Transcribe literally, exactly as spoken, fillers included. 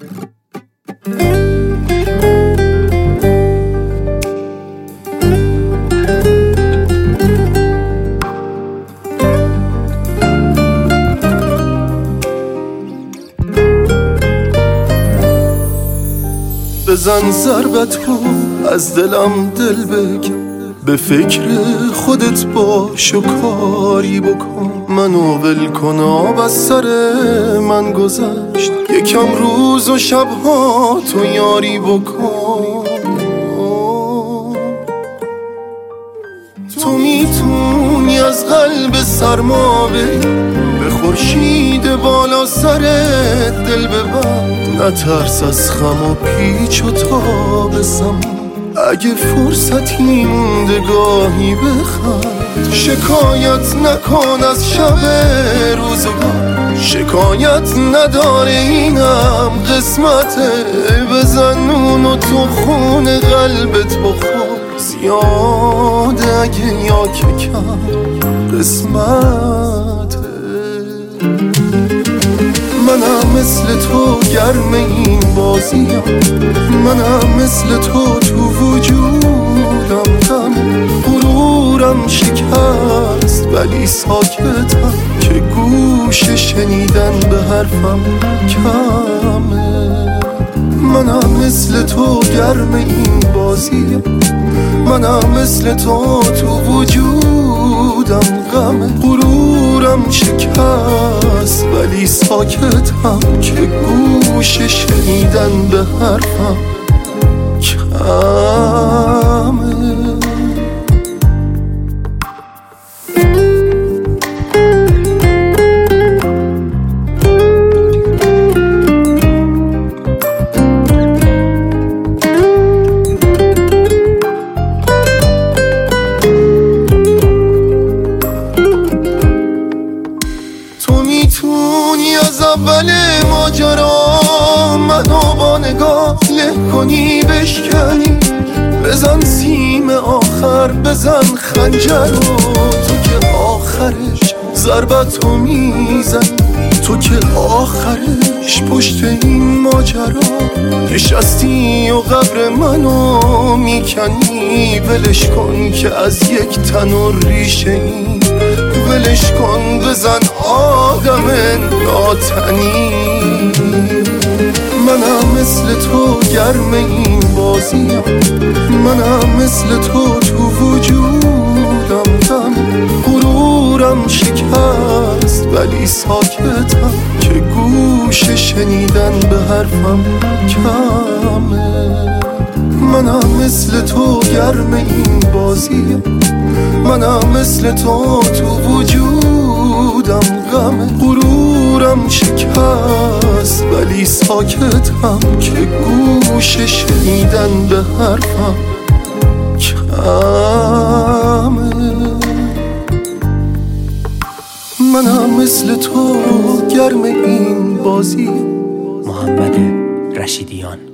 بزن ضربتو از دلم دل بگیر، به فکر خودت باش و کاری بکن. منو ول کن آب از سر من گذشت، یکم روز و شبها تو یاری بکن. تو میتونی از قلب سرما بری، به خورشید بالا سرت دل ببر. نترس از خم و پیچ و تاب زمان، اگه فرصتی مونده گاهی بخند. شکایت نکن از شب روزگار، شکایت نداره اینم قسمته. بزن اونو تو خون قلبت بخور، زیاده اگه یا که کم قسمته. منم مثل تو گرم این بازیم، منم مثل تو تو وجودم غم. غرورم شکست ولی ساکتم، که گوش شنیدن به حرفم کمه. منم مثل تو گرم این بازیم، منم مثل تو تو وجودم غم. غرورم شکست ولی ساکتم، که گوش شنیدن به حرفم کمه. میتونی از اول ماجرا منو با نگاه له کنی بشکنی. بزن سیم آخر، بزن خنجر رو، تو که آخرش ضربتو میزن. تو که آخرش پشت این ماجرا نشستی و قبر منو میکنی. ولش کن که از یک تنور ریشه ای، ولش کن بزن آدم ناتنی. منم مثل تو گرم این بازیم، منم مثل تو تو وجودم غم. غرورم شکست ولی ساکتم، که گوش شنیدن به حرفم کمه. منم مثل تو گرم این بازیم، منم مثل تو تو وجودم غم. غرورم شکست ولی ساکتم، که گوش شنیدن به حرفم کمه. منم مثل تو گرم این بازی. محمد رشیدیان.